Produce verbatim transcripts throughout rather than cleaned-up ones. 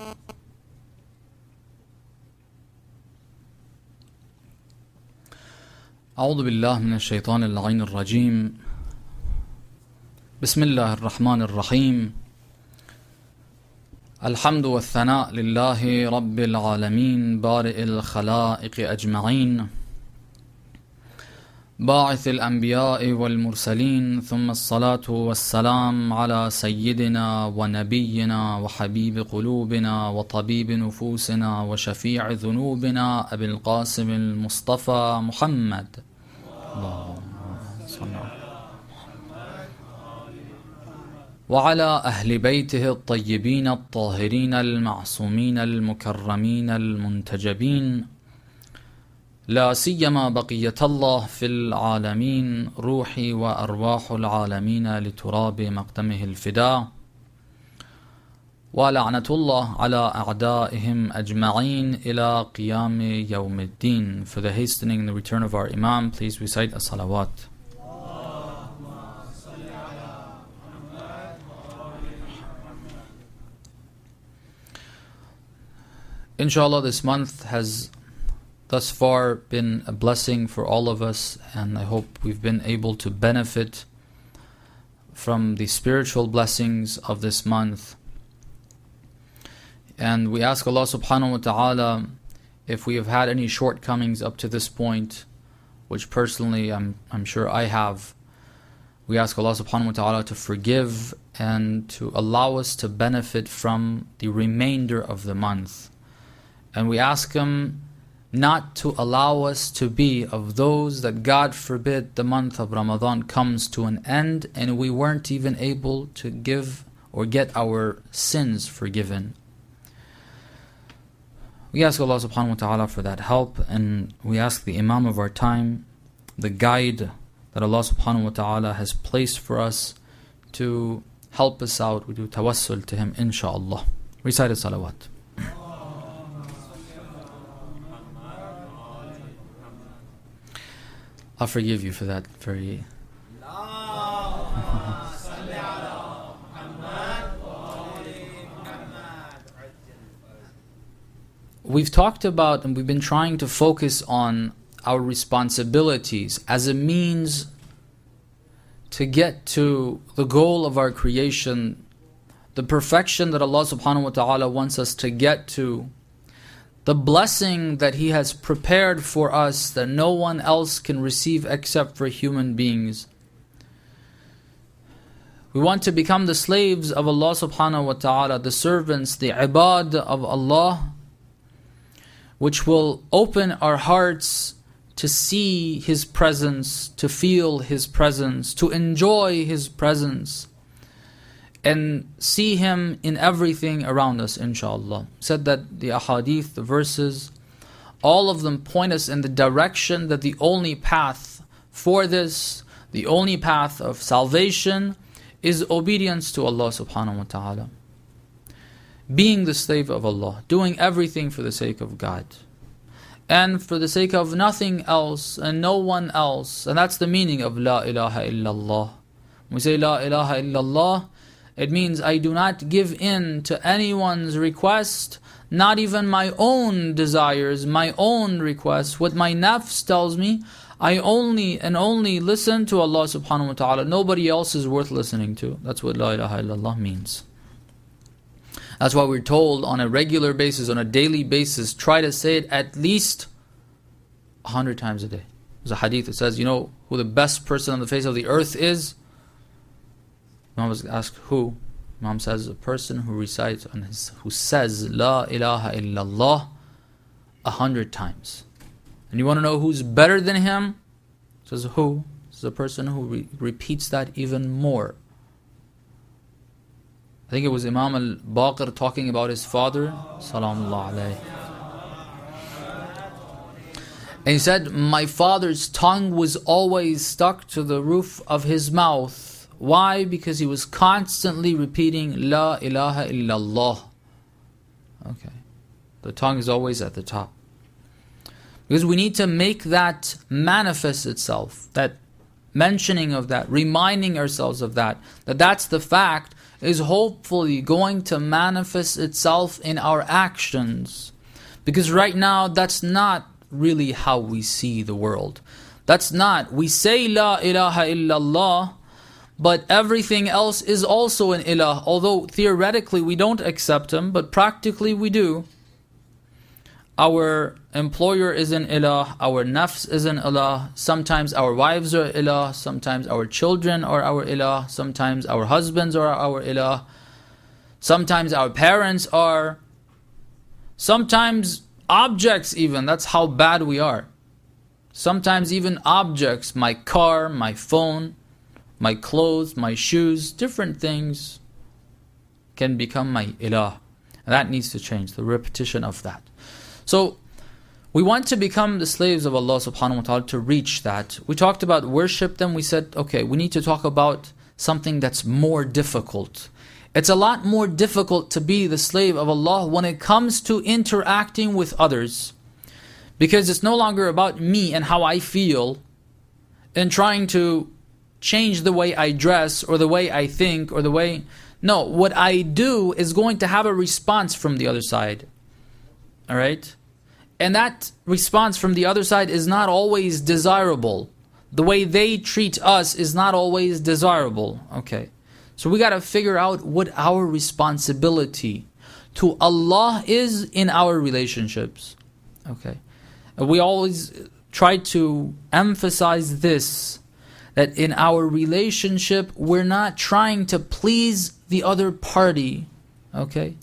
أعوذ بالله من الشيطان اللعين الرجيم. بسم الله الرحمن الرحيم. الحمد والثناء لله رب العالمين بارئ الخلائق أجمعين باعث الأنبياء والمرسلين، ثم الصلاة والسلام على سيدنا ونبينا وحبيب قلوبنا وطبيب نفوسنا وشفيع ذنوبنا أبي القاسم المصطفى محمد. اللهم صل على محمد وعلى أهل بيته الطيبين الطاهرين المعصومين المكرمين المنتجبين، لا سيما بقية الله في العالمين، روحي وأرواح العالمين لتراب مقدمه الفداء، ولعنة الله على أعدائهم أجمعين إلى قيام يوم الدين. For the hastening the return of our Imam, please recite as-salawat. Inshallah, this month has thus far been a blessing for all of us, and I hope we've been able to benefit from the spiritual blessings of this month. And we ask Allah subhanahu wa ta'ala, if we have had any shortcomings up to this point, which personally I'm, I'm sure I have, we ask Allah subhanahu wa ta'ala to forgive and to allow us to benefit from the remainder of the month. And we ask Him not to allow us to be of those that, God forbid, the month of Ramadan comes to an end and we weren't even able to give or get our sins forgiven. We ask Allah subhanahu wa ta'ala for that help, and we ask the Imam of our time, the guide that Allah subhanahu wa ta'ala has placed for us, to help us out. We do tawassul to him, inshaAllah. Recite as-salawat. I'll forgive you for that very... We've talked about and we've been trying to focus on our responsibilities as a means to get to the goal of our creation, the perfection that Allah subhanahu wa ta'ala wants us to get to, the blessing that He has prepared for us that no one else can receive except for human beings. We want to become the slaves of Allah subhanahu wa ta'ala, the servants, the ibad of Allah, which will open our hearts to see His presence, to feel His presence, to enjoy His presence, and see Him in everything around us, inshaAllah. Said that the ahadith, the verses, all of them point us in the direction that the only path for this, the only path of salvation, is obedience to Allah subhanahu wa ta'ala. Being the slave of Allah, doing everything for the sake of God, and for the sake of nothing else and no one else. And that's the meaning of La ilaha illallah. When we say La ilaha illallah, it means I do not give in to anyone's request, not even my own desires, my own requests. What my nafs tells me, I only and only listen to Allah subhanahu wa ta'ala. Nobody else is worth listening to. That's what La ilaha illallah means. That's why we're told on a regular basis, on a daily basis, try to say it at least a hundred times a day. There's a hadith that says, you know who the best person on the face of the earth is? Imam was asked, who? Imam says, a person who recites, on his, who says, La ilaha illallah a hundred times. And you want to know who's better than him? Says, who? This is a person who re- repeats that even more. I think it was Imam al-Baqir talking about his father, Salamullah alayhi. And he said, my father's tongue was always stuck to the roof of his mouth. Why? Because he was constantly repeating La ilaha illallah. Okay. The tongue is always at the top. Because we need to make that manifest itself, that mentioning of that, reminding ourselves of that, that that's the fact. is hopefully going to manifest itself in our actions. Because right now, that's not really how we see the world. That's not. We say La ilaha illallah, but everything else is also an ilah. Although theoretically we don't accept him, but practically we do. Our employer is an ilah, our nafs is an ilah, sometimes our wives are ilah, sometimes our children are our ilah, sometimes our husbands are our ilah, sometimes our parents are, sometimes objects even, that's how bad we are. Sometimes even objects, my car, my phone, my clothes, my shoes, different things can become my ilah. And that needs to change, the repetition of that. So, we want to become the slaves of Allah subhanahu wa ta'ala to reach that. We talked about worship, then we said, okay, we need to talk about something that's more difficult. It's a lot more difficult to be the slave of Allah when it comes to interacting with others. Because it's no longer about me and how I feel and trying to change the way I dress or the way I think or the way... No, what I do is going to have a response from the other side. Alright? And that response from the other side is not always desirable. The way they treat us is not always desirable. Okay. So we got to figure out what our responsibility to Allah is in our relationships. Okay. And we always try to emphasize this, that in our relationship, we're not trying to please the other party. Okay.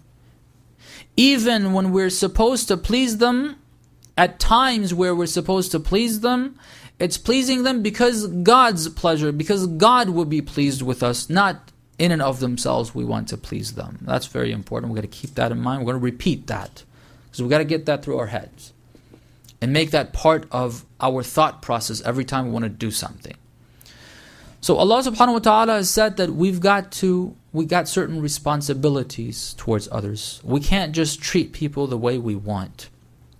Even when we're supposed to please them, at times where we're supposed to please them, it's pleasing them because God's pleasure, because God will be pleased with us, not in and of themselves we want to please them. That's very important. We've got to keep that in mind. We're going to repeat that. Because we've got to get that through our heads. And make that part of our thought process every time we want to do something. So Allah subhanahu wa ta'ala has said that we've got to, we got certain responsibilities towards others. We can't just treat people the way we want.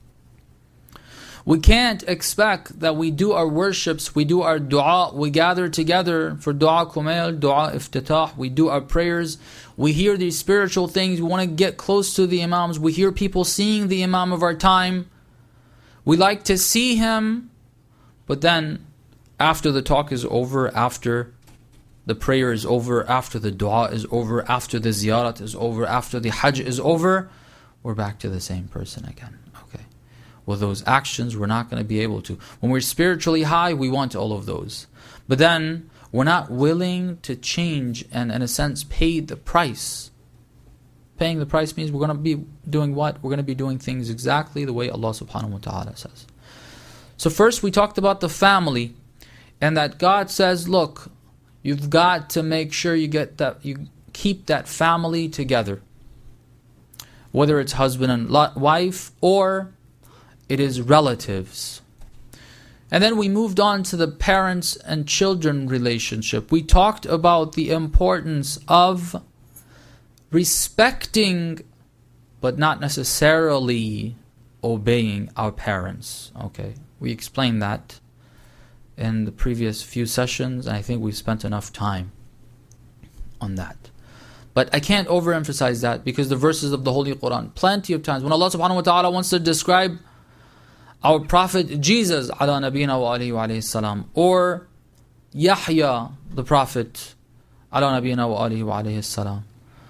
We can't expect that we do our worships, we do our dua, we gather together for dua kumail, dua iftitah, we do our prayers, we hear these spiritual things, we want to get close to the imams, we hear people seeing the imam of our time, we like to see him, but then after the talk is over, after the prayer is over, after the dua is over, after the ziyarat is over, after the hajj is over, we're back to the same person again. Okay. Well, those actions we're not going to be able to. When we're spiritually high, we want all of those. But then we're not willing to change and, in a sense, pay the price. Paying the price means we're going to be doing what? We're going to be doing things exactly the way Allah subhanahu wa ta'ala says. So first we talked about the family, and that God says, look, you've got to make sure you get that, you keep that family together. Whether it's husband and wife or it is relatives. And then we moved on to the parents and children relationship. We talked about the importance of respecting but not necessarily obeying our parents. Okay, we explained that in the previous few sessions, and I think we've spent enough time on that. But I can't overemphasize that because the verses of the Holy Quran, plenty of times, when Allah subhanahu wa ta'ala wants to describe our Prophet Jesus, ala nabiyina wa alayhi wa alayhi salam, or Yahya, the Prophet, ala nabiyina wa alayhi wa alayhi salam,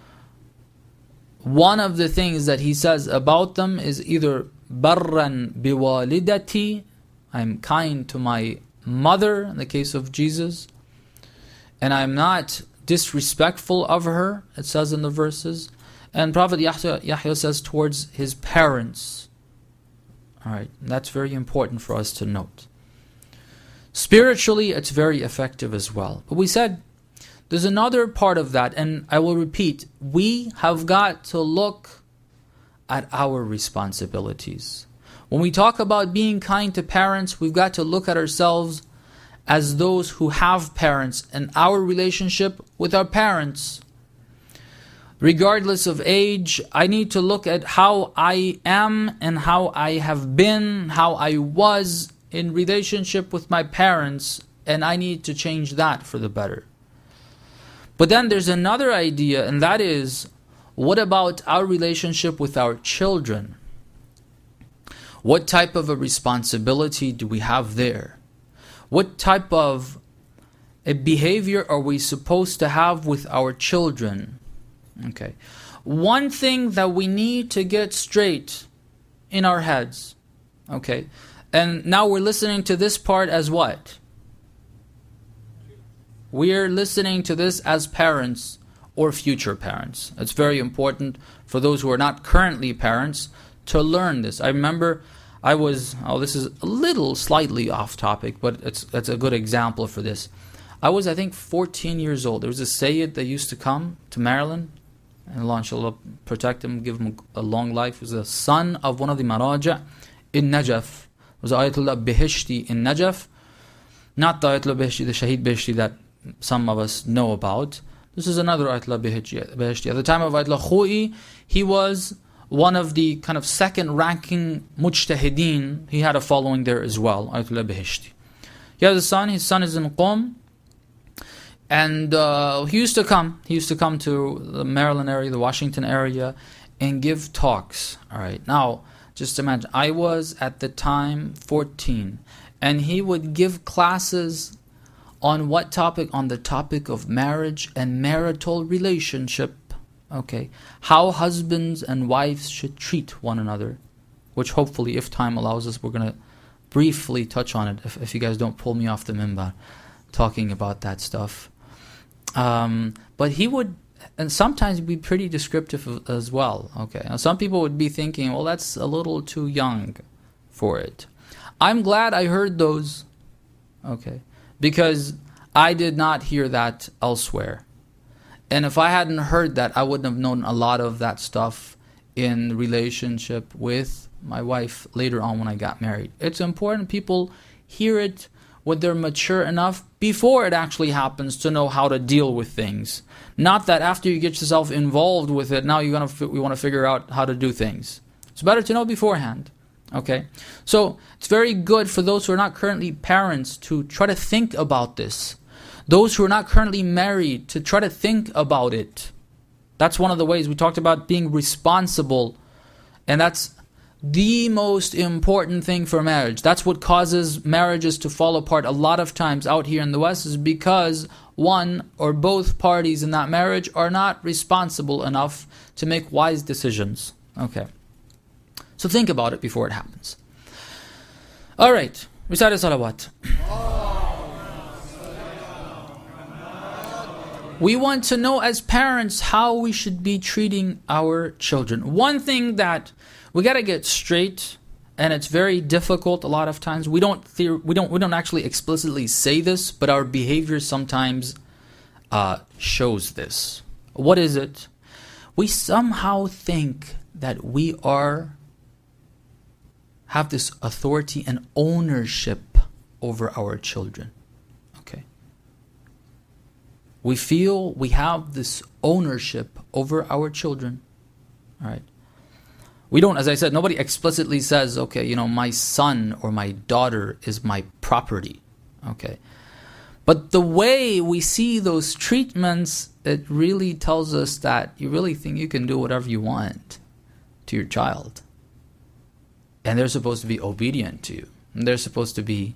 one of the things that he says about them is either barran biwalidati, I'm kind to my mother, in the case of Jesus, and I'm not disrespectful of her, it says in the verses. And Prophet Yahya, Yahya says towards his parents. Alright, that's very important for us to note. Spiritually, it's very effective as well. But we said, there's another part of that, and I will repeat, we have got to look at our responsibilities. When we talk about being kind to parents, we've got to look at ourselves as those who have parents and our relationship with our parents. Regardless of age, I need to look at how I am and how I have been, how I was in relationship with my parents, and I need to change that for the better. But then there's another idea, and that is, what about our relationship with our children? What type of a responsibility do we have there? What type of a behavior are we supposed to have with our children? Okay. One thing that we need to get straight in our heads, okay, and now we're listening to this part as what? We're listening to this as parents or future parents. It's very important for those who are not currently parents to learn this. I remember I was, oh, this is a little slightly off topic, but it's it's a good example for this. I was, I think, fourteen years old. There was a Sayyid that used to come to Maryland, and Allah inshallah protect him, give him a long life. He was the son of one of the Maraja in Najaf. It was Ayatollah Bihishti in Najaf. Not the Ayatollah Bihishti, the Shaheed Bihishti that some of us know about. This is another Ayatollah Bihishti. At the time of Ayatollah Khoi, he was one of the kind of second ranking mujtahideen. He had a following there as well, Ayatollah Bihishti. He has a son, his son is in Qom. And uh, he used to come, he used to come to the Maryland area, the Washington area, and give talks. All right. Now, just imagine, I was at the time fourteen, and he would give classes on what topic? On the topic of marriage and marital relationship. Okay. How husbands and wives should treat one another, which hopefully, if time allows us, we're going to briefly touch on it, if, if you guys don't pull me off the minbar talking about that stuff. Um, but he would, and sometimes be pretty descriptive as well. Okay, now some people would be thinking, well, that's a little too young for it. I'm glad I heard those, okay, because I did not hear that elsewhere. And if I hadn't heard that, I wouldn't have known a lot of that stuff in relationship with my wife later on when I got married. It's important people hear it when they're mature enough before it actually happens to know how to deal with things. Not that after you get yourself involved with it, now you're gonna f- we want to figure out how to do things. It's better to know beforehand. Okay? So it's very good for those who are not currently parents to try to think about this. Those who are not currently married to try to think about it. That's one of the ways we talked about being responsible. And that's the most important thing for marriage. That's what causes marriages to fall apart a lot of times out here in the West, is because one or both parties in that marriage are not responsible enough to make wise decisions. Okay. So think about it before it happens. Alright. Recite salawat. We want to know as parents how we should be treating our children. One thing that we got to get straight, and it's very difficult a lot of times. We don't theor- we don't we don't actually explicitly say this, but our behavior sometimes uh, shows this. What is it? We somehow think that we are have this authority and ownership over our children. Okay. We feel we have this ownership over our children. All right. We don't, as I said, nobody explicitly says, okay, you know, my son or my daughter is my property. Okay. But the way we see those treatments, it really tells us that you really think you can do whatever you want to your child. And they're supposed to be obedient to you. And they're supposed to be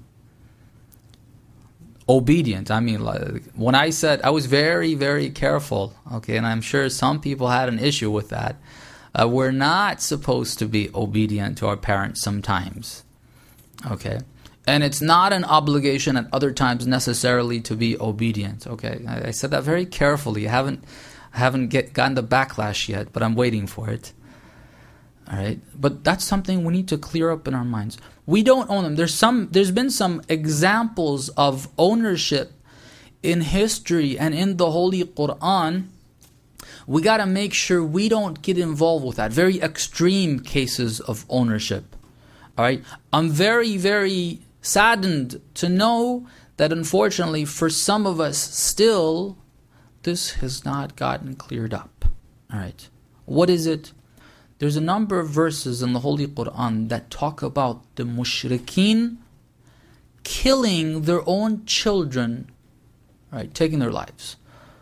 obedient. I mean, like, when I said, I was very, very careful. Okay. And I'm sure some people had an issue with that. Uh, we're not supposed to be obedient to our parents sometimes, okay? And it's not an obligation at other times necessarily to be obedient, okay? I, I said that very carefully. I haven't, I haven't get, gotten the backlash yet, but I'm waiting for it, all right? But that's something we need to clear up in our minds. We don't own them. There's some. There's been some examples of ownership in history and in the Holy Quran. We got to make sure we don't get involved with that. Very extreme cases of ownership. All right. I'm very, very saddened to know that unfortunately for some of us still, this has not gotten cleared up. All right. What is it? There's a number of verses in the Holy Quran that talk about the mushrikeen killing their own children, right, taking their lives.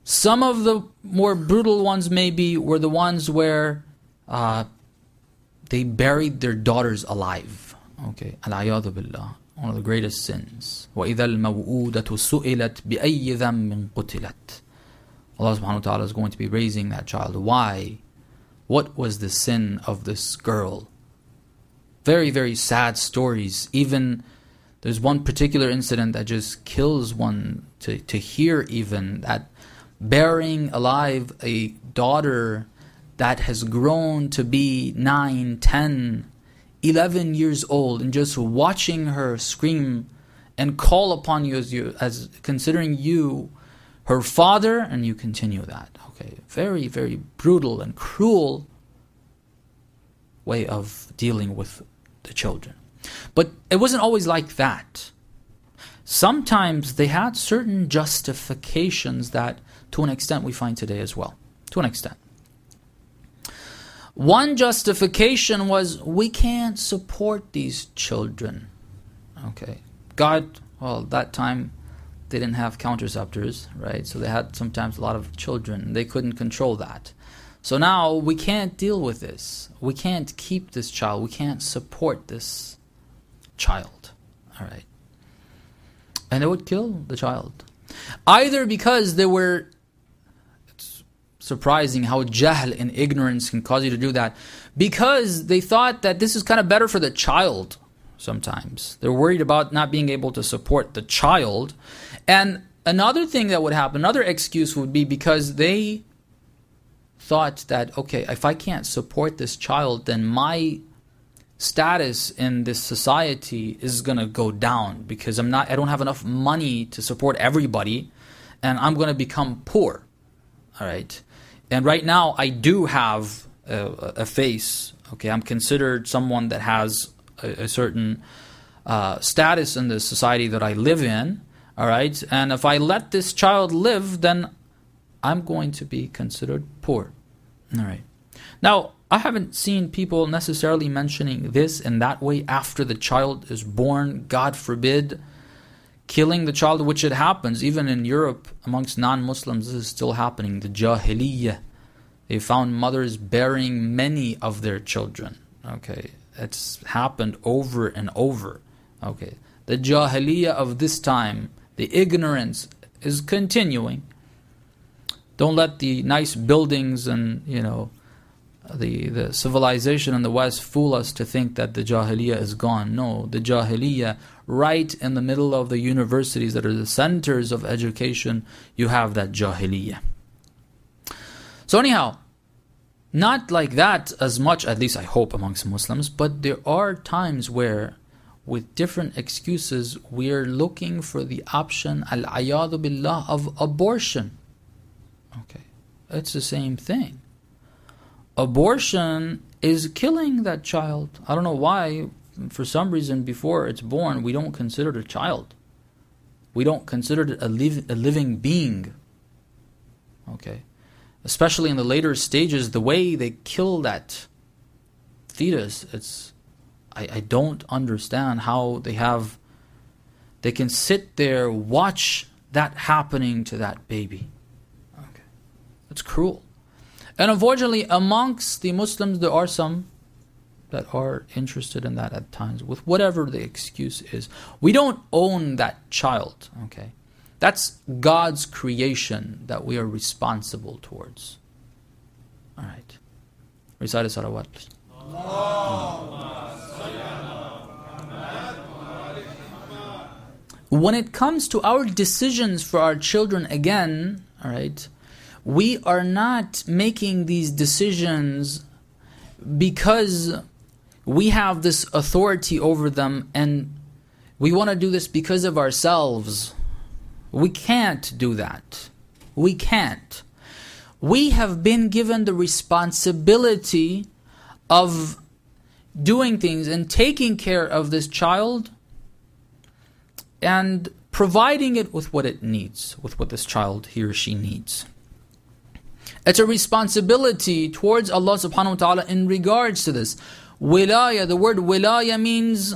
Some of the more brutal ones maybe were the ones where uh, they buried their daughters alive. Okay, al-ayadu billah, one of the greatest sins. وَإِذَا الْمَوْءُودَةُ سُئِلَتْ بِأَيِّ ذَنْبٍ قُتِلَتْ. Allah subhanahu wa ta'ala is going to be raising that child. Why? What was the sin of this girl? Very, very sad stories. Even there's one particular incident that just kills one to, to hear even, that burying alive a daughter that has grown to be nine, ten, eleven years old, and just watching her scream and call upon you as you as considering you her father, and you continue that. Okay, very, very brutal and cruel way of dealing with the children. But it wasn't always like that. Sometimes they had certain justifications that, to an extent, we find today as well. To an extent. One justification was, we can't support these children. Okay. God, well, that time, they didn't have contraceptives, right? So they had sometimes a lot of children. They couldn't control that. So now we can't deal with this. We can't keep this child. We can't support this child. All right. And they would kill the child. Either because they were, it's surprising how jahl and ignorance can cause you to do that, because they thought that this is kind of better for the child sometimes. They're worried about not being able to support the child. And another thing that would happen, another excuse would be because they thought that, okay, if I can't support this child, then my status in this society is going to go down, because I'm not I don't have enough money to support everybody, and I'm going to become poor. All right. And right now I do have a, a face. Okay, I'm considered someone that has a, a certain uh, status in the society that I live in. All right. And if I let this child live, then I'm going to be considered poor. All right. Now, I haven't seen people necessarily mentioning this in that way after the child is born. God forbid, killing the child, which it happens. Even in Europe, amongst non-Muslims, this is still happening. The Jahiliyyah. They found mothers burying many of their children. Okay. It's happened over and over. Okay. The Jahiliyyah of this time, the ignorance is continuing. Don't let the nice buildings and, you know, the, the civilization in the West fool us to think that the Jahiliyyah is gone. No, the Jahiliyyah, right in the middle of the universities that are the centers of education, you have that Jahiliyyah. So anyhow, not like that as much, at least I hope, amongst Muslims, but there are times where, with different excuses, we are looking for the option, al-ayadu billah, of abortion. Okay, it's the same thing. Abortion is killing that child. I don't know why, for some reason, before it's born, we don't consider it a child. We don't consider it a, live, a living being. Okay, especially in the later stages, the way they kill that fetus, it's I, I don't understand how they have, they can sit there, watch that happening to that baby. Okay, it's cruel. And unfortunately, amongst the Muslims, there are some that are interested in that at times, with whatever the excuse is. We don't own that child, okay? That's God's creation that we are responsible towards. All right. Recite a salawat, please. When it comes to our decisions for our children, again, all right, we are not making these decisions because we have this authority over them and we want to do this because of ourselves. We can't do that. We can't. We have been given the responsibility of doing things and taking care of this child and providing it with what it needs, with what this child, he or she needs. It's a responsibility towards Allah subhanahu wa ta'ala in regards to this. Wilaya, the word wilaya means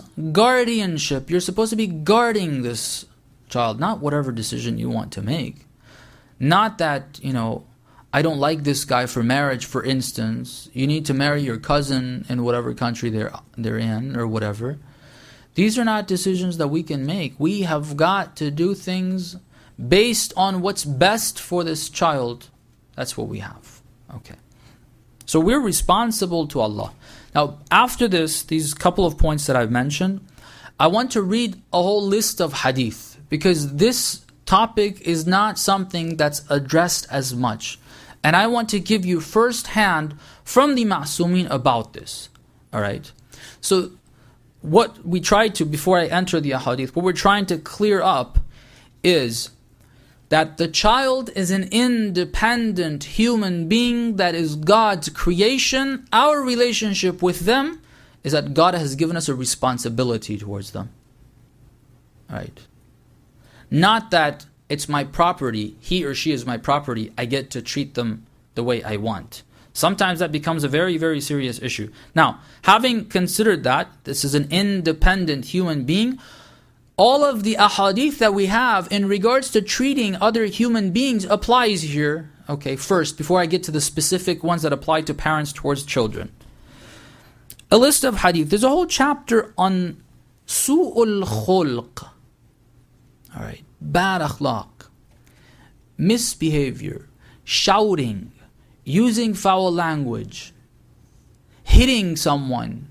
guardianship. You're supposed to be guarding this child, not whatever decision you want to make. Not that, you know, I don't like this guy for marriage, for instance. You need to marry your cousin in whatever country they're they're in or whatever. These are not decisions that we can make. We have got to do things based on what's best for this child. That's what we have. Okay. So we're responsible to Allah. Now, after this, these couple of points that I've mentioned, I want to read a whole list of hadith, because this topic is not something that's addressed as much. And I want to give you first hand from the Ma'sumin about this. Alright? So, what we try to, before I enter the ahadith, what we're trying to clear up is that the child is an independent human being that is God's creation. Our relationship with them is that God has given us a responsibility towards them. Alright? Not that it's my property, he or she is my property, I get to treat them the way I want. Sometimes that becomes a very, very serious issue. Now, having considered that, this is an independent human being, all of the ahadith that we have in regards to treating other human beings applies here. Okay, first, before I get to the specific ones that apply to parents towards children. A list of hadith. There's a whole chapter on su'ul khulq. Alright, bad akhlaq, misbehavior, shouting, using foul language, hitting someone.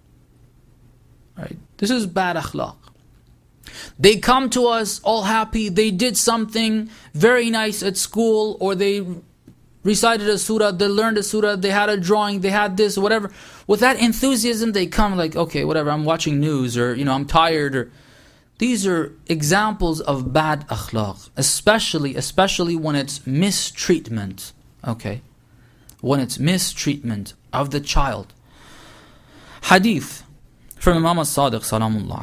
Right? This is bad akhlaq. They come to us all happy, they did something very nice at school, or they recited a surah, they learned a surah, they had a drawing, they had this, whatever. With that enthusiasm, they come like, okay, whatever, I'm watching news, or, you know, I'm tired, or... These are examples of bad akhlaq, especially, especially when it's mistreatment, okay? When it's mistreatment of the child. Hadith from Imam al-Sadiq, salamullah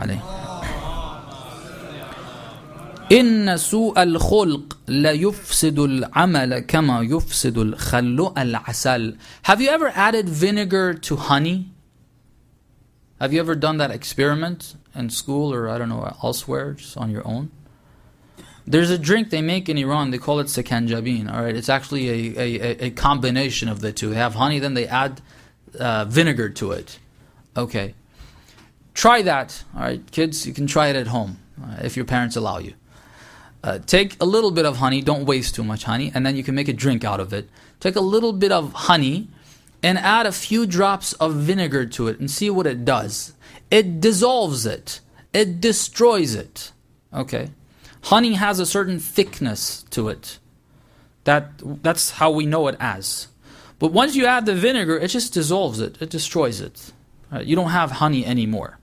alayhi. Inna su'a al-khulq la yufsidu al-amala kama yufsidu al-khallu al-asal. Have you ever added vinegar to honey? Have you ever done that experiment in school or I don't know elsewhere, just on your own? There's a drink they make in Iran, they call it sakanjabin. All right, it's actually a, a, a combination of the two. They have honey, then they add uh, vinegar to it. Okay, try that. All right, kids, you can try it at home uh, if your parents allow you. Uh, take a little bit of honey, don't waste too much honey, and then you can make a drink out of it. Take a little bit of honey and add a few drops of vinegar to it and see what it does. It dissolves it. It destroys it. Okay. Honey has a certain thickness to it. That That's how we know it as. But once you add the vinegar, it just dissolves it. It destroys it. Right? You don't have honey anymore.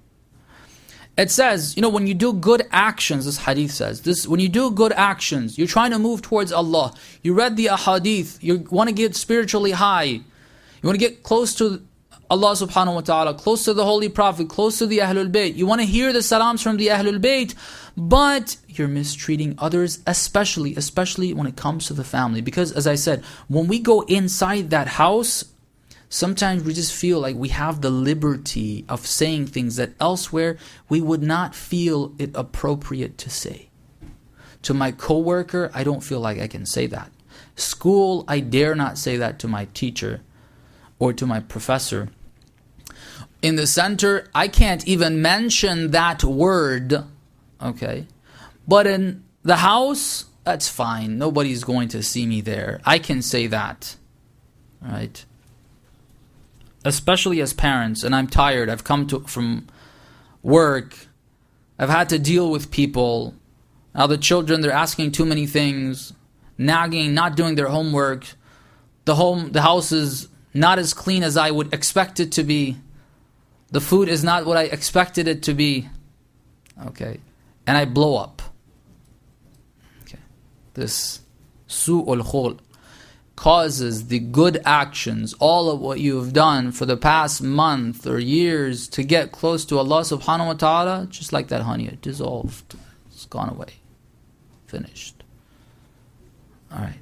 It says, you know, when you do good actions, this hadith says, this when you do good actions, you're trying to move towards Allah. You read the ahadith, you want to get spiritually high. You want to get close to Allah subhanahu wa ta'ala, close to the Holy Prophet, close to the Ahlul Bayt. You want to hear the salams from the Ahlul Bayt, but you're mistreating others, especially, especially when it comes to the family. Because as I said, when we go inside that house, sometimes we just feel like we have the liberty of saying things that elsewhere we would not feel it appropriate to say. To my coworker, I don't feel like I can say that. School, I dare not say that to my teacher or to my professor. In the center, I can't even mention that word, okay? But in the house, that's fine. Nobody's going to see me there. I can say that, right? Especially as parents, and I'm tired. I've come to from work. I've had to deal with people. Now the children, they're asking too many things, nagging, not doing their homework. The home, the house is not as clean as I would expect it to be. The food is not what I expected it to be. Okay. And I blow up. Okay. This su'ul khulq causes the good actions, all of what you have done for the past month or years to get close to Allah subhanahu wa ta'ala, just like that honey, it dissolved. It's gone away. Finished. Alright.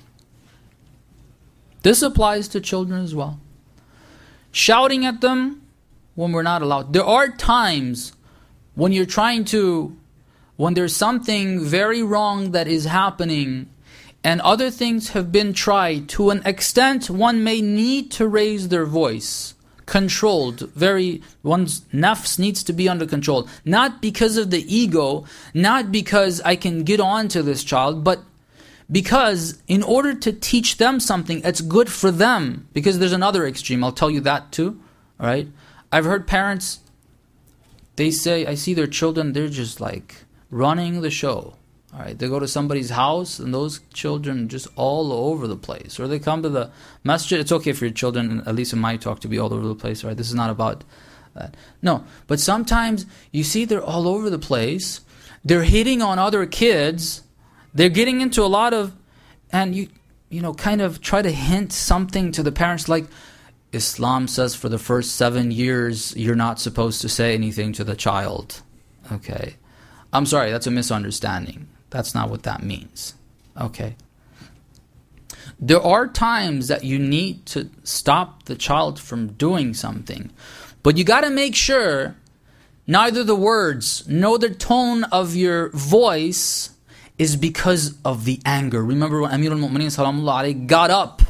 This applies to children as well. Shouting at them when we're not allowed. There are times when you're trying to, when there's something very wrong that is happening and other things have been tried, to an extent one may need to raise their voice. Controlled, very, one's nafs needs to be under control. Not because of the ego, not because I can get on to this child, but because in order to teach them something, it's good for them. Because there's another extreme, I'll tell you that too. Alright? I've heard parents, they say, I see their children, they're just like running the show. Alright, they go to somebody's house and those children just all over the place. Or they come to the masjid. It's okay for your children, at least in my talk, to be all over the place. Right? This is not about that. No, but sometimes you see they're all over the place. They're hitting on other kids. They're getting into a lot of, and you, you know, kind of try to hint something to the parents like, Islam says for the first seven years, you're not supposed to say anything to the child. Okay. I'm sorry, that's a misunderstanding. That's not what that means. Okay. There are times that you need to stop the child from doing something. But you got to make sure neither the words nor the tone of your voice is because of the anger. Remember when Amir al-Mu'mineen Salamullah alayhi got up.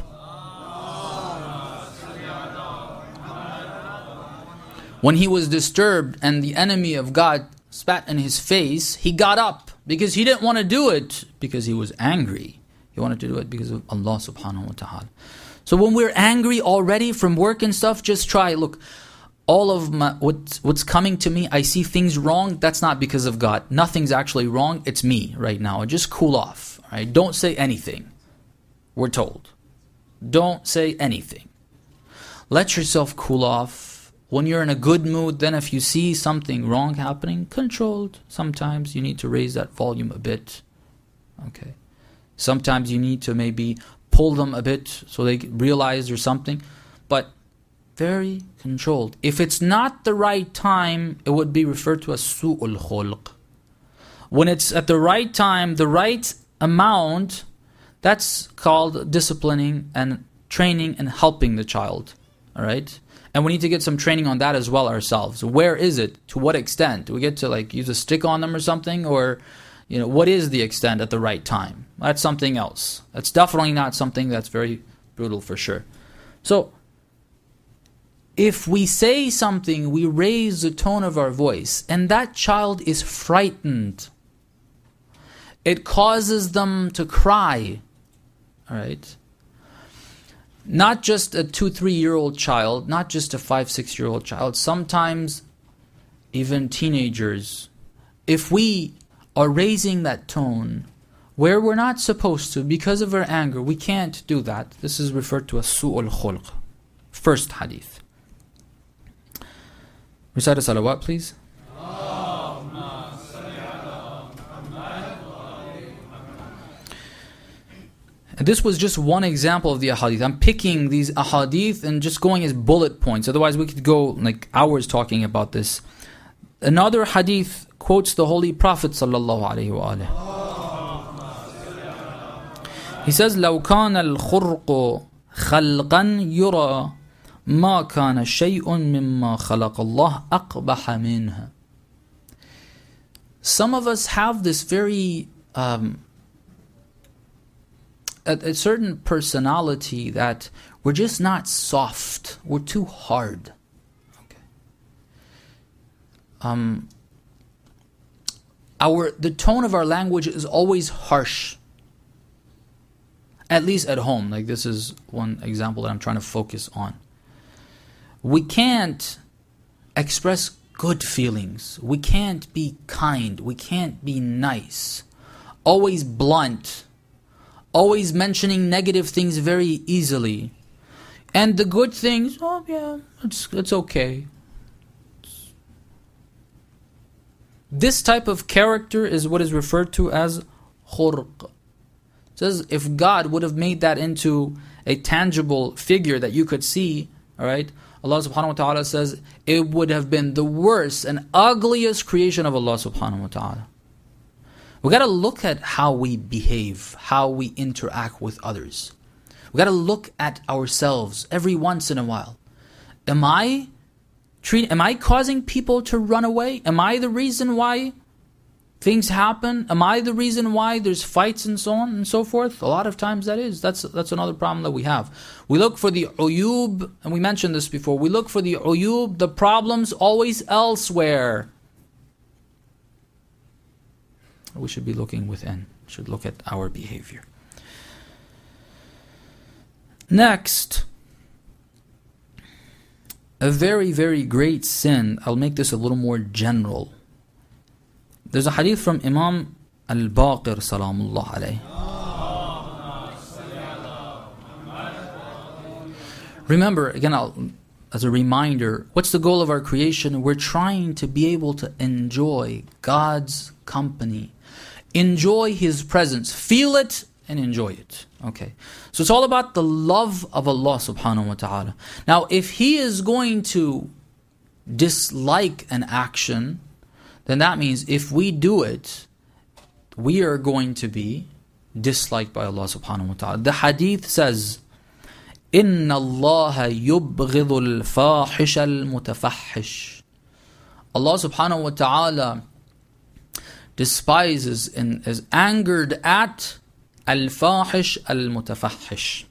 When he was disturbed and the enemy of God spat in his face, he got up because he didn't want to do it because he was angry. He wanted to do it because of Allah subhanahu wa ta'ala. So when we're angry already from work and stuff, just try. Look, all of my, what, what's coming to me, I see things wrong. That's not because of God. Nothing's actually wrong. It's me right now. Just cool off. Right? Don't say anything. We're told. Don't say anything. Let yourself cool off. When you're in a good mood, then if you see something wrong happening, controlled. Sometimes you need to raise that volume a bit. Okay. Sometimes you need to maybe pull them a bit so they realize there's something. But very controlled. If it's not the right time, it would be referred to as su'ul khulq. When it's at the right time, the right amount, that's called disciplining and training and helping the child. Alright? And we need to get some training on that as well ourselves. Where is it? To what extent? Do we get to like use a stick on them or something? Or, you know, what is the extent at the right time? That's something else. That's definitely not something that's very brutal for sure. So, if we say something, we raise the tone of our voice, and that child is frightened, it causes them to cry. Alright? Not just a two, three-year-old child, not just a five, six-year-old child, sometimes even teenagers. If we are raising that tone where we're not supposed to because of our anger, we can't do that. This is referred to as su'ul khulq. First hadith. Recite a salawat, please. And this was just one example of the ahadith. I'm picking these ahadith and just going as bullet points. Otherwise we could go like hours talking about this. Another hadith quotes the Holy Prophet sallallahu alaihi wasallam. He says, لو كان الخرق خلقا يرى ما كان شيء مما خلق الله أقبح منه. Some of us have this very um, A, a certain personality that we're just not soft. We're too hard. Okay. Um, our the tone of our language is always harsh. At least at home. Like this is one example that I'm trying to focus on. We can't express good feelings. We can't be kind. We can't be nice. Always blunt. Always mentioning negative things very easily. And the good things, oh yeah, it's, it's okay. This type of character is what is referred to as khurq. It says if God would have made that into a tangible figure that you could see, alright, Allah subhanahu wa ta'ala says it would have been the worst and ugliest creation of Allah subhanahu wa ta'ala. We got to look at how we behave, how we interact with others. We got to look at ourselves every once in a while. Am I treat, am I causing people to run away? Am I the reason why things happen. Am I the reason why there's fights and so on and so forth? A lot of times that is. That's that's another problem that we have. We look for the uyub, and we mentioned this before. We look for the uyub, the problems, always elsewhere. We should be looking within. We should look at our behavior. Next, a very, very great sin. I'll make this a little more general. There's a hadith from Imam Al-Baqir Salamullah alayhi. Remember, again, I'll, as a reminder, what's the goal of our creation? We're trying to be able to enjoy God's company. Enjoy His presence. Feel it and enjoy it. Okay. So it's all about the love of Allah subhanahu wa ta'ala. Now, if He is going to dislike an action, then that means if we do it, we are going to be disliked by Allah subhanahu wa ta'ala. The hadith says, إِنَّ اللَّهَ يُبْغِضُ الْفَاحِشَ الْمُتَفَحِّشِ. Allah subhanahu wa ta'ala despises and is angered at al-fahish al-mutafahish.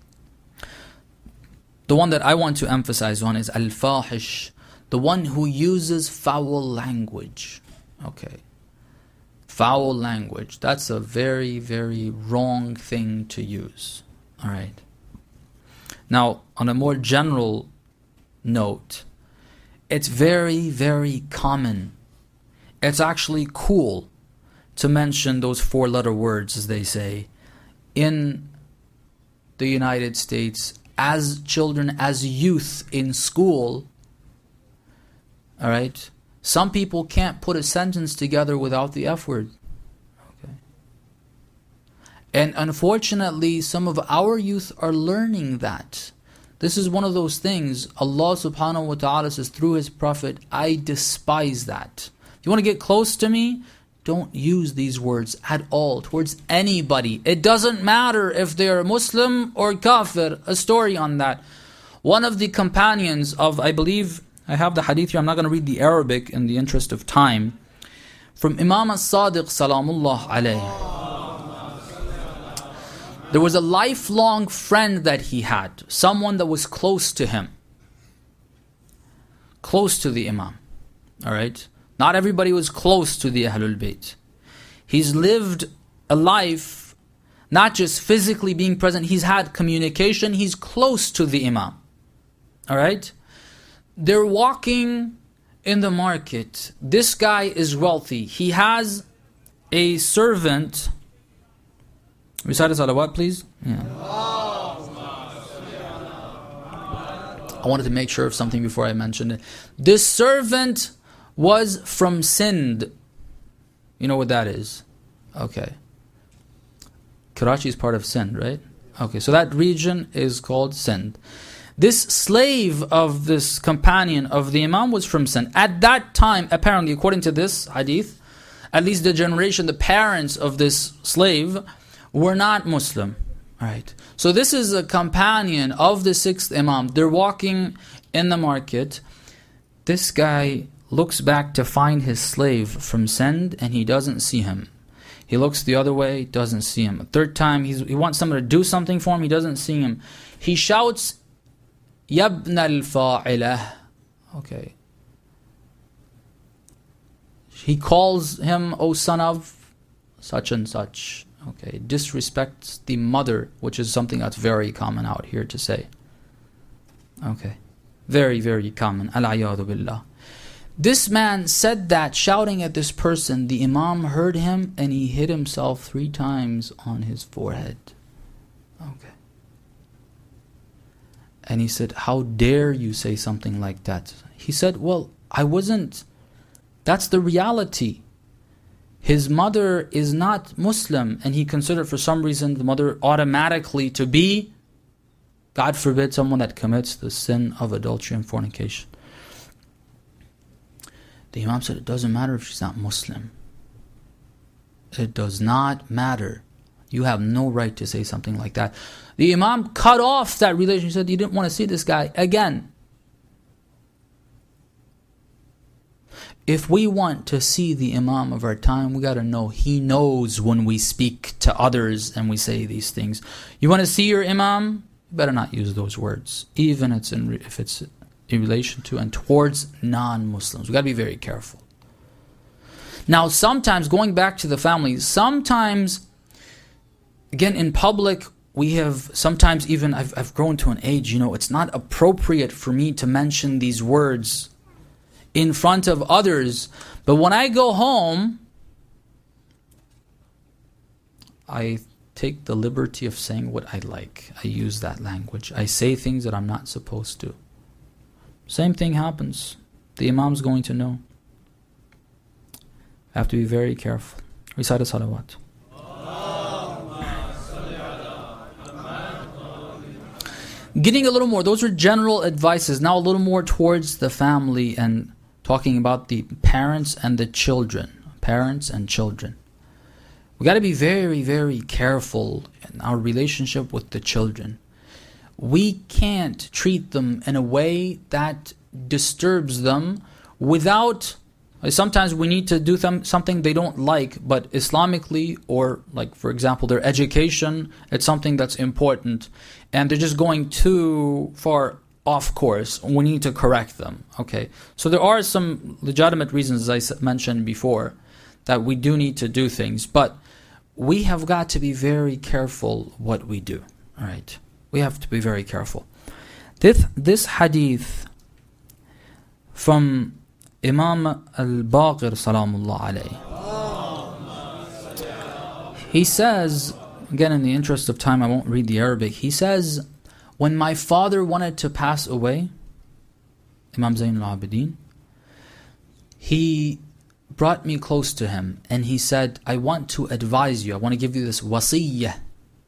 The one that I want to emphasize on is al-fahish, the one who uses foul language. Okay. Foul language. That's a very, very wrong thing to use. Alright. Now, on a more general note, it's very, very common. It's actually cool to mention those four-letter words, as they say, in the United States, as children, as youth in school. All right? Some people can't put a sentence together without the F word. Okay. And unfortunately, some of our youth are learning that. This is one of those things. Allah subhanahu wa ta'ala says through His Prophet, I despise that. If you want to get close to me, don't use these words at all towards anybody. It doesn't matter if they're Muslim or Kafir. A story on that. One of the companions of, I believe, I have the hadith here, I'm not going to read the Arabic in the interest of time. From Imam As-Sadiq Salamullah alayhi. There was a lifelong friend that he had. Someone that was close to him. Close to the Imam. Alright? Not everybody was close to the Ahlul Bayt. He's lived a life, not just physically being present, he's had communication, he's close to the Imam. Alright? They're walking in the market. This guy is wealthy. He has a servant. Recite a salawat, please. Yeah. I wanted to make sure of something before I mentioned it. This servant was from Sindh. You know what that is? Okay. Karachi is part of Sindh, right? Okay, so that region is called Sindh. This slave of this companion of the Imam was from Sindh. At that time, apparently, according to this hadith, at least the generation, the parents of this slave were not Muslim. Right. So this is a companion of the sixth Imam. They're walking in the market. This guy looks back to find his slave from Sindh and he doesn't see him. He looks the other way, doesn't see him. A third time, he's, he wants someone to do something for him, he doesn't see him. He shouts, Yabna al-fa'ilah. Okay. He calls him, O son of such and such. Okay. Disrespects the mother, which is something that's very common out here to say. Okay. Very, very common. Al-ayadu billah. This man said that, shouting at this person. The Imam heard him and he hit himself three times on his forehead. Okay. And he said, how dare you say something like that? He said, well, I wasn't. That's the reality. His mother is not Muslim, and he considered for some reason the mother automatically to be, God forbid, someone that commits the sin of adultery and fornication. The Imam said, it doesn't matter if she's not Muslim. It does not matter. You have no right to say something like that. The Imam cut off that relation. He said, you didn't want to see this guy again. if we want to see the Imam of our time, we got to know he knows when we speak to others and we say these things. You want to see your Imam? You better not use those words, even it's in, if it's in relation to and towards non-Muslims. We got to be very careful. Now, sometimes, going back to the family, sometimes, again, in public, we have, sometimes even, I've, I've grown to an age, you know, it's not appropriate for me to mention these words in front of others. But when I go home, I take the liberty of saying what I like. I use that language. I say things that I'm not supposed to. Same thing happens. The Imam's going to know. I have to be very careful. Recite a salawat. Getting a little more, those are general advices. Now a little more towards the family and talking about the parents and the children. Parents and children. We got to be very, very careful in our relationship with the children. We can't treat them in a way that disturbs them without... Sometimes we need to do them, something they don't like, but Islamically, or like for example their education, it's something that's important, and they're just going too far off course. We need to correct them. Okay, so there are some legitimate reasons, as I mentioned before, that we do need to do things, but we have got to be very careful what we do. All right, we have to be very careful. This this hadith from Imam al-Baqir salamullah alayhi. He says, again in the interest of time I won't read the Arabic, he says, when my father wanted to pass away, Imam Zayn al-Abidin, he brought me close to him and he said, I want to advise you, I want to give you this wasiyyah.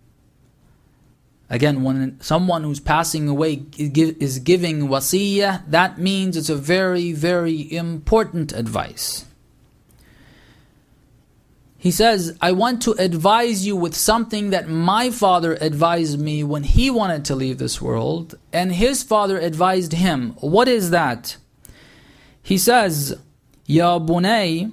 Again, when someone who's passing away is giving wasiyyah, that means it's a very, very important advice. He says, I want to advise you with something that my father advised me when he wanted to leave this world, and his father advised him. What is that? He says, Ya bunay,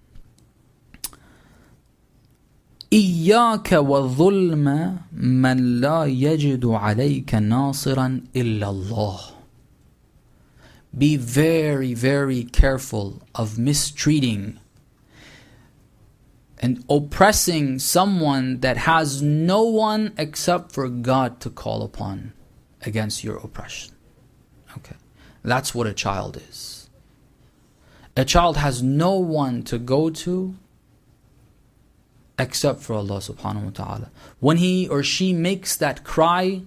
إياك والظلم من لا يجد عليك ناصرا إلا الله. Be very, very careful of mistreating and oppressing someone that has no one except for God to call upon against your oppression. Okay, that's what a child is. A child has no one to go to except for Allah subhanahu wa ta'ala. When he or she makes that cry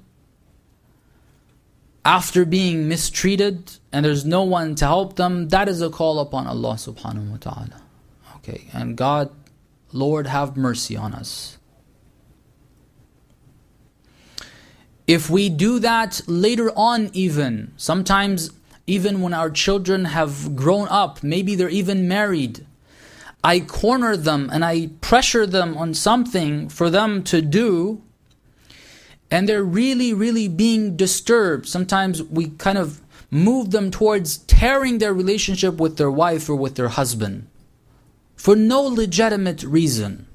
after being mistreated and there's no one to help them, that is a call upon Allah subhanahu wa ta'ala. Okay, and God, Lord, have mercy on us. If we do that later on, even, sometimes even when our children have grown up, maybe they're even married, I corner them and I pressure them on something for them to do, and they're really, really being disturbed. Sometimes we kind of move them towards tearing their relationship with their wife or with their husband for no legitimate reason.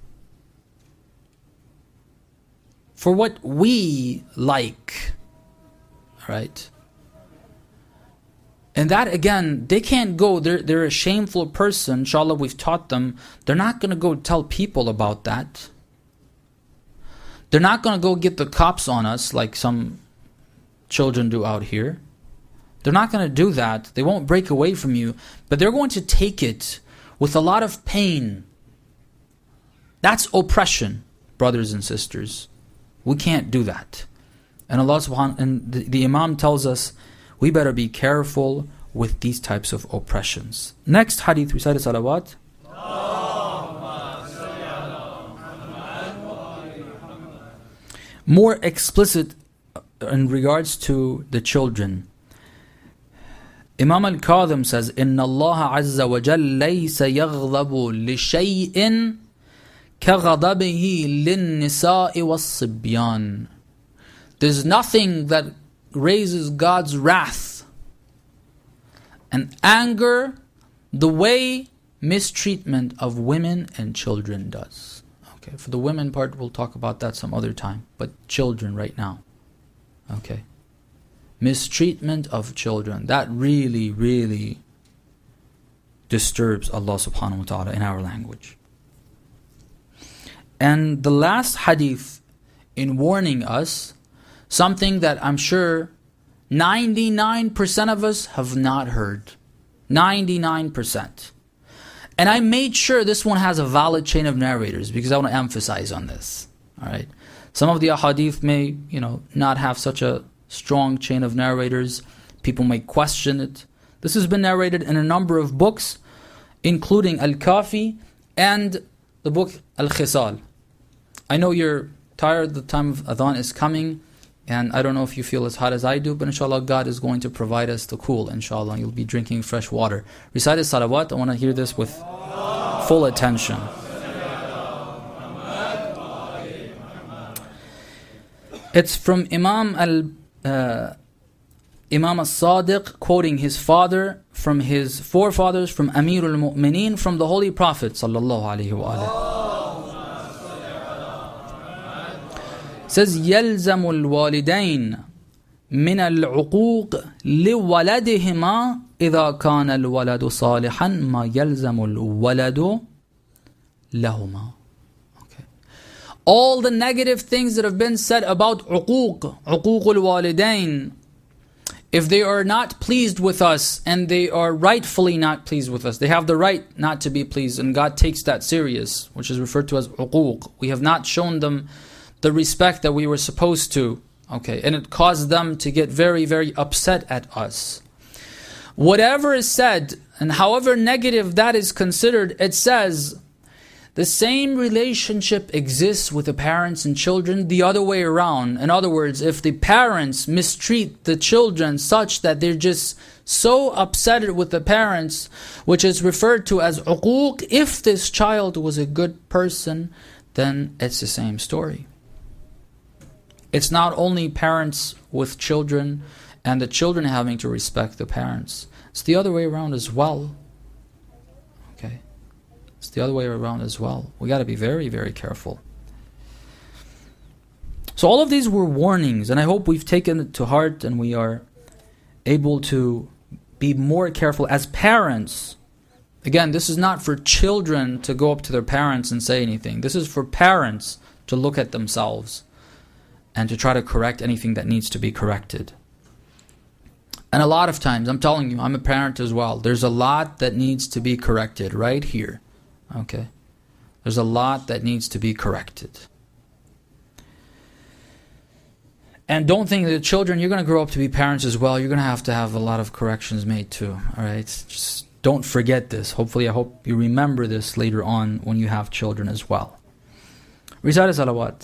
For what we like. Right? And that, again, they can't go, they're, they're a shameful person, inshallah we've taught them, they're not going to go tell people about that. They're not going to go get the cops on us like some children do out here. They're not going to do that. They won't break away from you, but they're going to take it with a lot of pain. That's oppression, brothers and sisters. We can't do that. And Allah subhanahu, and the, the Imam tells us, we better be careful with these types of oppressions. Next hadith, recite salawat. More explicit in regards to the children. Imam al-Kadhim says, إِنَّ اللَّهَ عَزَّ وَجَلَّ لَيْسَ يَغْضَبُ لِشَيْءٍ كَغَضَبِهِ لِلنِّسَاءِ وَالصِّبْيَانِ. There's nothing that raises God's wrath and anger the way mistreatment of women and children does. Okay, for the women part, we'll talk about that some other time. But children right now. Okay. Mistreatment of children. That really, really disturbs Allah subhanahu wa ta'ala in our language. And the last hadith in warning us, something that I'm sure ninety-nine percent of us have not heard. ninety-nine percent. And I made sure this one has a valid chain of narrators because I want to emphasize on this. Alright. Some of the ahadith may, you know, not have such a strong chain of narrators. People may question it. This has been narrated in a number of books, including Al-Kafi and the book Al-Khisal. I know you're tired, the time of Adhan is coming, and I don't know if you feel as hot as I do, but inshallah God is going to provide us the cool, inshallah. You'll be drinking fresh water. Recite the salawat. I want to hear this with full attention. It's from Imam al uh, Imam al-Sadiq quoting his father from his forefathers, from Amir al-Mu'mineen, from the Holy Prophet sallallahu alaihi wa says يلزم الوالدين من العقوق لولدهما إذا كان الولد صالحا ما يلزم الولد لهما. Okay. All the negative things that have been said about عقوق عقوق الوالدين, if they are not pleased with us, and they are rightfully not pleased with us, they have the right not to be pleased, and God takes that serious, which is referred to as عقوق. We have not shown them the respect that we were supposed to, okay, and it caused them to get very, very upset at us. Whatever is said, and however negative that is considered, it says the same relationship exists with the parents and children the other way around. In other words, if the parents mistreat the children such that they're just so upset with the parents, which is referred to as uquq, if this child was a good person, then it's the same story. It's not only parents with children and the children having to respect the parents. It's the other way around as well. Okay? It's the other way around as well. We got to be very, very careful. So all of these were warnings, and I hope we've taken it to heart and we are able to be more careful as parents. Again, this is not for children to go up to their parents and say anything. This is for parents to look at themselves and to try to correct anything that needs to be corrected. And a lot of times, I'm telling you, I'm a parent as well. There's a lot that needs to be corrected right here. Okay? There's a lot that needs to be corrected. And don't think that children, you're going to grow up to be parents as well. You're going to have to have a lot of corrections made too. Alright? Just don't forget this. Hopefully, I hope you remember this later on when you have children as well. Recite a salawat.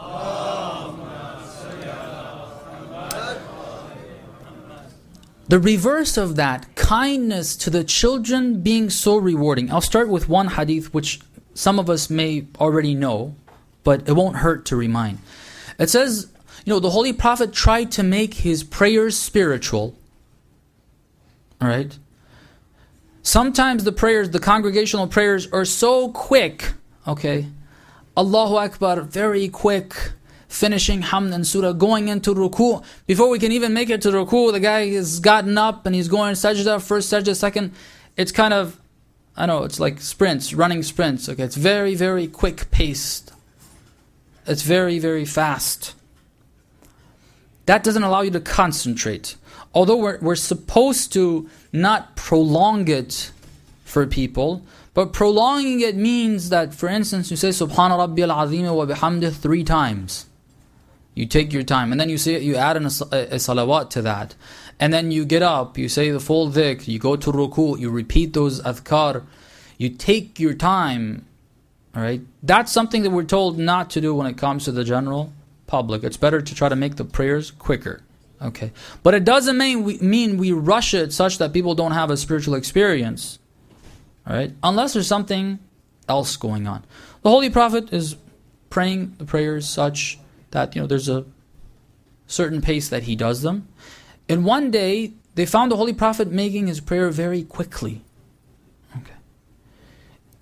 The reverse of that, kindness to the children being so rewarding. I'll start with one hadith which some of us may already know, but it won't hurt to remind. It says, you know, the Holy Prophet tried to make his prayers spiritual. Alright? Sometimes the prayers, the congregational prayers are so quick. Okay? Allahu Akbar, very quick. Finishing hamd and surah, going into ruku. Before we can even make it to ruku, the guy has gotten up and he's going sajda, first sajda, second. It's kind of, I know, it's like sprints, running sprints. Okay, it's very, very quick paced. It's very, very fast. That doesn't allow you to concentrate. Although we're, we're supposed to not prolong it for people, but prolonging it means that, for instance, you say Subhana Rabbiyal Azim wa bihamdih three times. You take your time, and then you say you add in a, a, a salawat to that, and then you get up, you say the full dhikr, you go to ruku, you repeat those adhkar, you take your time. Alright? That's something that we're told not to do when it comes to the general public. It's better to try to make the prayers quicker. Okay. But it doesn't mean we, mean we rush it such that people don't have a spiritual experience. Alright? Unless there's something else going on. The Holy Prophet is praying the prayers such that, you know, there's a certain pace that he does them. And one day, they found the Holy Prophet making his prayer very quickly.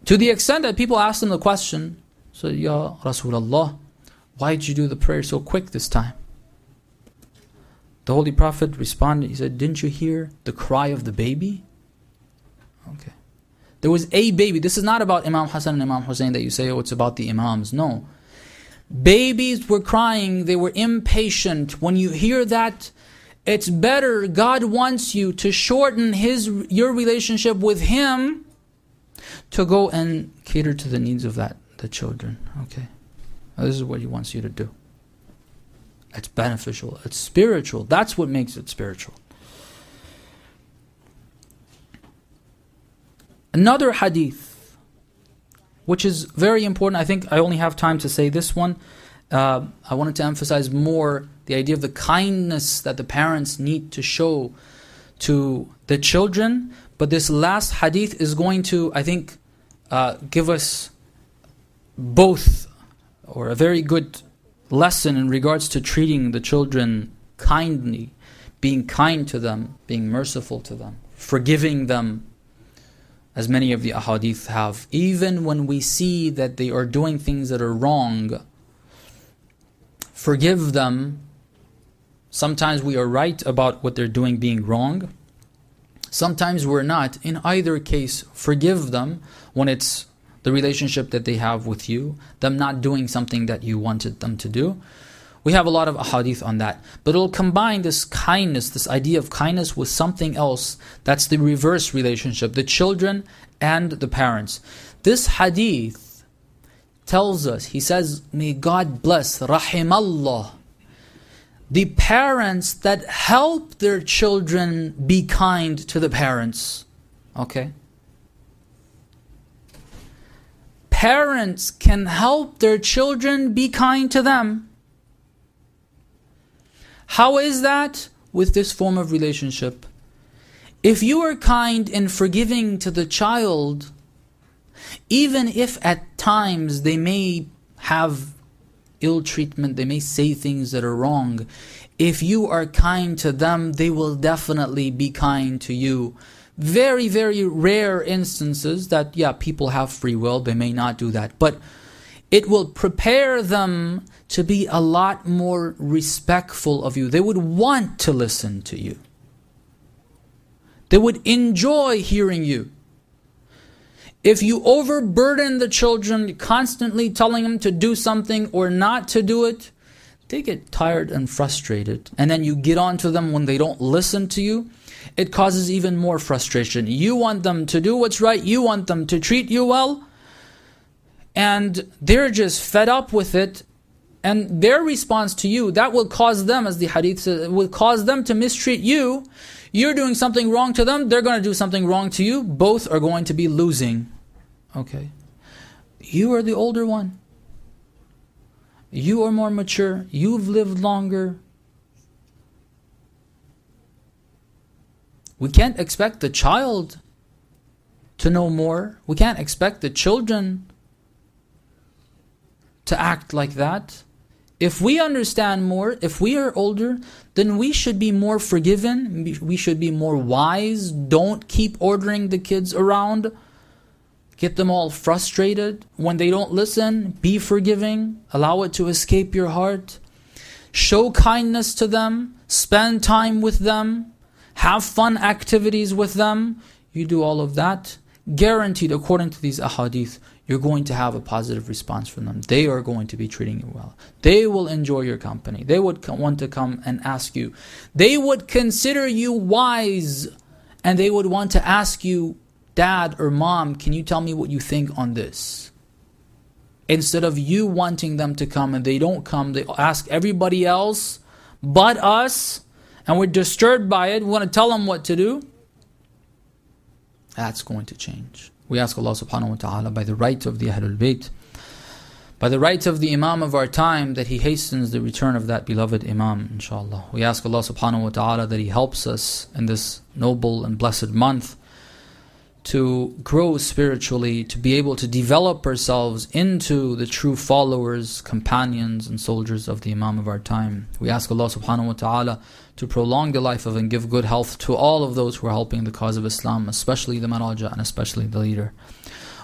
To the extent that people ask him the question, so, Ya Rasulullah, why did you do the prayer so quick this time? The Holy Prophet responded, he said, didn't you hear the cry of the baby? Okay. There was a baby. This is not about Imam Hassan and Imam Hussein that you say, oh, it's about the Imams. No. Babies were crying. They were impatient. When you hear that, it's better. God wants you to shorten his your relationship with him to go and cater to the needs of that the children. Okay. Now, this is what he wants you to do. It's beneficial. It's spiritual. That's what makes it spiritual. Another hadith, which is very important. I think I only have time to say this one. Uh, I wanted to emphasize more the idea of the kindness that the parents need to show to the children. But this last hadith is going to, I think, uh, give us both, or a very good lesson in regards to treating the children kindly, being kind to them, being merciful to them, forgiving them, as many of the ahadith have. Even when we see that they are doing things that are wrong, forgive them. Sometimes we are right about what they're doing being wrong. Sometimes we're not. In either case, forgive them when it's the relationship that they have with you, them not doing something that you wanted them to do. We have a lot of ahadith on that. But it'll combine this kindness, this idea of kindness with something else. That's the reverse relationship, the children and the parents. This hadith tells us, he says, may God bless, rahimallah, the parents that help their children be kind to the parents. Okay? Parents can help their children be kind to them. How is that? With this form of relationship. If you are kind and forgiving to the child, even if at times they may have ill treatment, they may say things that are wrong, if you are kind to them, they will definitely be kind to you. Very, very rare instances that, yeah, people have free will, they may not do that. But it will prepare them to be a lot more respectful of you. They would want to listen to you. They would enjoy hearing you. If you overburden the children, constantly telling them to do something or not to do it, they get tired and frustrated. And then you get on to them when they don't listen to you. It causes even more frustration. You want them to do what's right. You want them to treat you well. And they're just fed up with it. And their response to you, that will cause them, as the hadith says, will cause them to mistreat you. You're doing something wrong to them. They're going to do something wrong to you. Both are going to be losing. Okay. You are the older one. You are more mature. You've lived longer. We can't expect the child to know more. We can't expect the children to act like that. If we understand more, if we are older, then we should be more forgiven. We should be more wise. Don't keep ordering the kids around. Get them all frustrated. When they don't listen, be forgiving. Allow it to escape your heart. Show kindness to them. Spend time with them. Have fun activities with them. You do all of that. Guaranteed, according to these ahadith, you're going to have a positive response from them. They are going to be treating you well. They will enjoy your company. They would want to come and ask you. They would consider you wise. And they would want to ask you, Dad or Mom, can you tell me what you think on this? Instead of you wanting them to come and they don't come, they ask everybody else but us. And we're disturbed by it. We want to tell them what to do. That's going to change. We ask Allah subhanahu wa ta'ala, by the right of the Ahlul Bayt, by the right of the Imam of our time, that He hastens the return of that beloved Imam, inshallah. We ask Allah subhanahu wa ta'ala that He helps us in this noble and blessed month to grow spiritually, to be able to develop ourselves into the true followers, companions and soldiers of the Imam of our time. We ask Allah subhanahu wa ta'ala to prolong the life of and give good health to all of those who are helping the cause of Islam, especially the Maraja and especially the leader.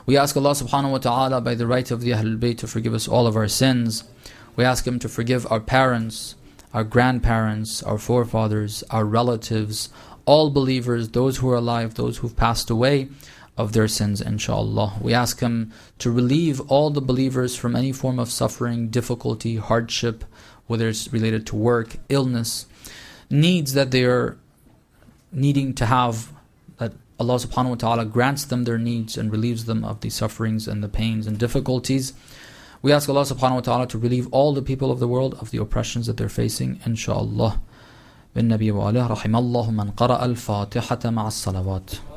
We ask Allah subhanahu wa ta'ala by the right of the Ahlul Bayt to forgive us all of our sins. We ask Him to forgive our parents, our grandparents, our forefathers, our relatives, all believers, those who are alive, those who've passed away, of their sins, inshaAllah. We ask Him to relieve all the believers from any form of suffering, difficulty, hardship, whether it's related to work, illness, needs that they are needing to have, that Allah subhanahu wa ta'ala grants them their needs and relieves them of the sufferings and the pains and difficulties. We ask Allah subhanahu wa ta'ala to relieve all the people of the world of the oppressions that they're facing, inshaAllah. بالنبي وآله رحم الله من قرأ الفاتحة مع الصلوات.